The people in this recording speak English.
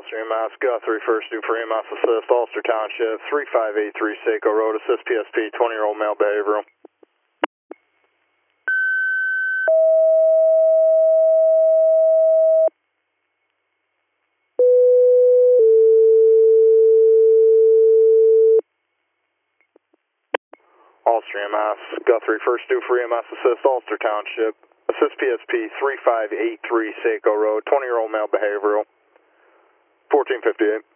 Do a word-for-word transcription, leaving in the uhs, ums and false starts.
Ulster E M S, Guthrie, first due for E M S assist, Ulster Township, three five eight three Seco Road, assist P S P, twenty-year-old male behavioral. Ulster E M S, Guthrie, first due for E M S assist, Ulster Township, assist P S P, three five eight three Seco Road, twenty-year-old male behavioral, fourteen fifty-eight.